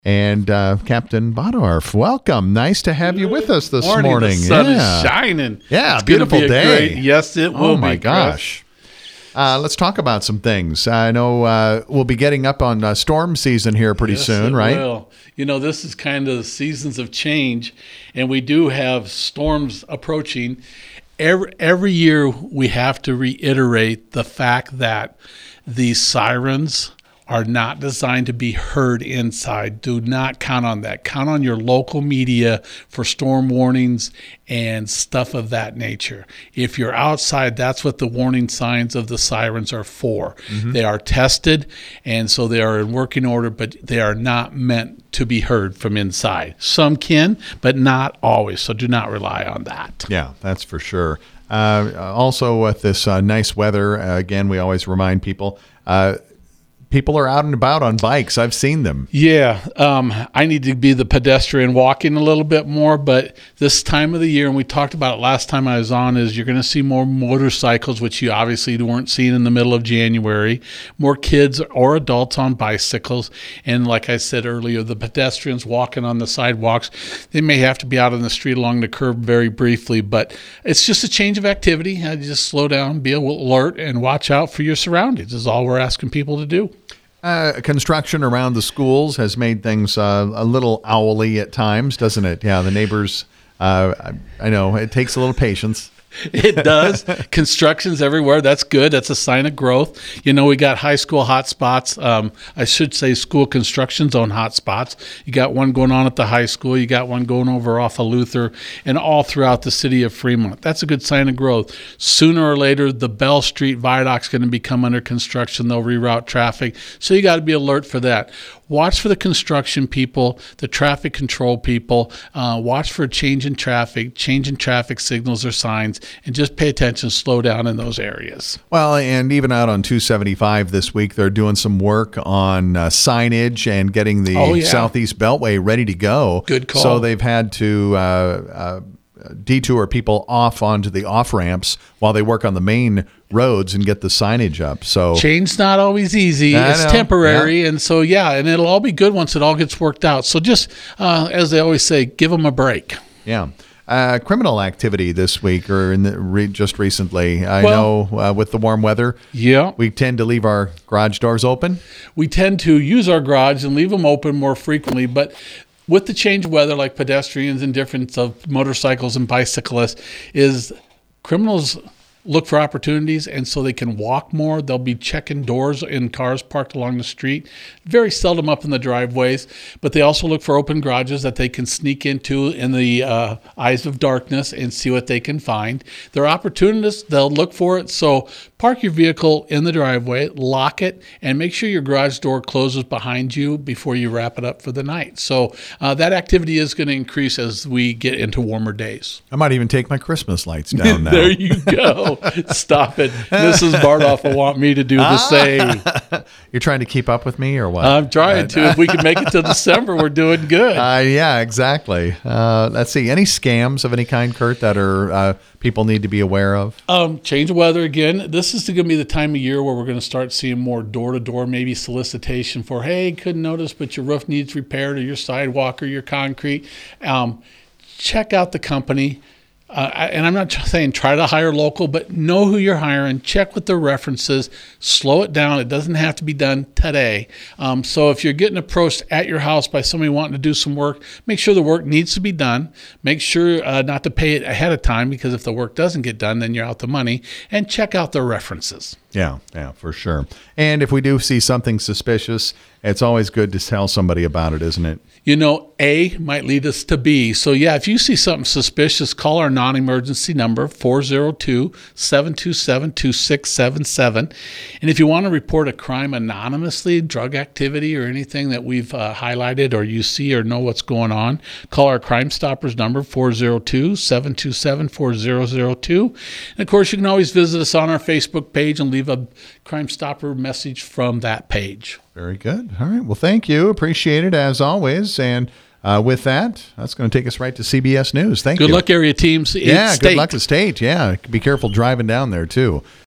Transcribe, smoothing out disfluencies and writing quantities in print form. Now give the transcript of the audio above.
And Captain Bodorf, welcome. Nice to have you with us this morning. The sun is shining. Yeah, it's beautiful day. Yes, it will be. Oh, my gosh. Let's talk about some things. I know we'll be getting up on storm season here pretty soon, right? Will. You know, this is kind of the seasons of change, and we do have storms approaching. Every year we have to reiterate the fact that these sirens are not designed to be heard inside. Do not count on that. Count on your local media for storm warnings and stuff of that nature. If you're outside, that's what the warning signs of the sirens are for. Mm-hmm. They are tested, and so they are in working order, but they are not meant to be heard from inside. Some can, but not always, so do not rely on that. Yeah, that's for sure. Also, with this nice weather, again, we always remind people, people are out and about on bikes. I've seen them. Yeah. I need to be the pedestrian walking a little bit more, but this time of the year, and we talked about it last time I was on, is you're going to see more motorcycles, which you obviously weren't seeing in the middle of January, more kids or adults on bicycles. And like I said earlier, the pedestrians walking on the sidewalks, they may have to be out on the street along the curb very briefly, but it's just a change of activity. Just slow down, be alert, and watch out for your surroundings is all we're asking people to do. Construction around the schools has made things a little owly at times, doesn't it? Yeah, the neighbors, I know, it takes a little patience. It does. Construction's everywhere. That's good. That's a sign of growth. You know, we got high school hot spots. I should say school construction zone hot spots. You got one going on at the high school. You got one going over off of Luther and all throughout the city of Fremont. That's a good sign of growth. Sooner or later, the Bell Street Viaduct's going to become under construction. They'll reroute traffic. So you got to be alert for that. Watch for the construction people, the traffic control people. Watch for a change in traffic signals or signs, and just pay attention, slow down in those areas. Well, and even out on 275 this week, they're doing some work on signage and getting the Southeast Beltway ready to go. Good call. So they've had to detour people off onto the off-ramps while they work on the main roads and get the signage up. So change's not always easy. It's temporary. Yeah. And so, and it'll all be good once it all gets worked out. So just, as they always say, give them a break. Yeah. Criminal activity this week or just recently. I know with the warm weather, we tend to leave our garage doors open. We tend to use our garage and leave them open more frequently, but with the change of weather, like pedestrians and difference of motorcycles and bicyclists, is criminals look for opportunities, and so they can walk more. They'll be checking doors in cars parked along the street, very seldom up in the driveways, but they also look for open garages that they can sneak into in the eyes of darkness and see what they can find. They're opportunists. They'll look for it. So park your vehicle in the driveway, lock it, and make sure your garage door closes behind you before you wrap it up for the night. So that activity is going to increase as we get into warmer days. I might even take my Christmas lights down now. There you go. Stop it. Mrs. Bardoff will want me to do the same. You're trying to keep up with me or what? I'm trying to. If we can make it to December, we're doing good. Yeah, exactly. Let's see. Any scams of any kind, Kurt, that are people need to be aware of? Change of weather again. This is going to be the time of year where we're going to start seeing more door-to-door, maybe solicitation for, hey, couldn't notice, but your roof needs repaired or your sidewalk or your concrete. Check out the company. And I'm not saying try to hire local, but know who you're hiring. Check with their references. Slow it down. It doesn't have to be done today. So if you're getting approached at your house by somebody wanting to do some work, make sure the work needs to be done. Make sure not to pay it ahead of time, because if the work doesn't get done, then you're out the money. And check out their references. Yeah, for sure. And if we do see something suspicious, it's always good to tell somebody about it, isn't it? You know, A might lead us to B. So, if you see something suspicious, call our non-emergency number, 402-727-2677. And if you want to report a crime anonymously, drug activity or anything that we've highlighted or you see or know what's going on, call our Crime Stoppers number, 402-727-4002. And, of course, you can always visit us on our Facebook page and leave a Crime Stopper message from that page. Very good. All right. Well, thank you. Appreciate it as always. And with that, that's going to take us right to CBS News. Thank you. Good luck, area teams. Good luck to State. Yeah. Be careful driving down there, too.